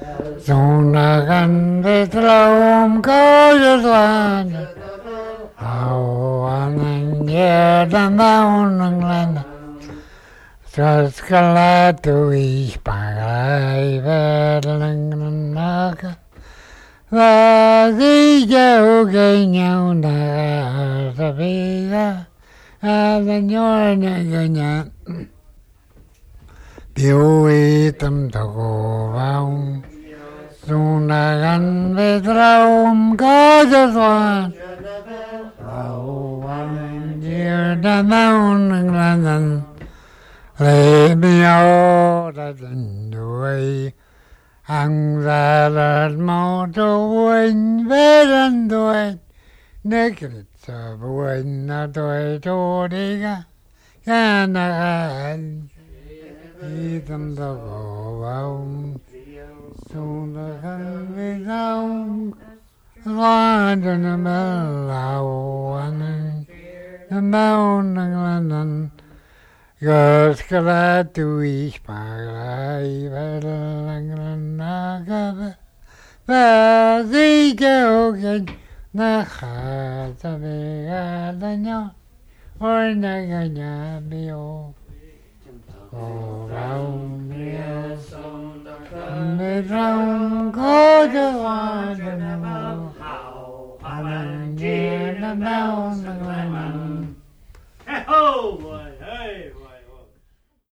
Zonagan Vitlaum Koyaslan Awanan Yerdan Downland Traskalatu Ishpagai Vedlanganaka Vazija Ugenyuna Savida Adanyorna Ganya Biuitam Tagovaum Zonagan Vitlaum Koyaslan Awanan Yerdan Downland Lay me out at the way, hang that motor wind, bed and do it, naked of wind, not way to dig, and I eat them to go out. Soon the hungry down, London the bell, and the mountain London. Goskalatu Ishpagai Vedlanganaka Vazija Ugen Nachata Vegadanyo Ornaganya Bio Raum Medram Kodawan Amanjir the Mountain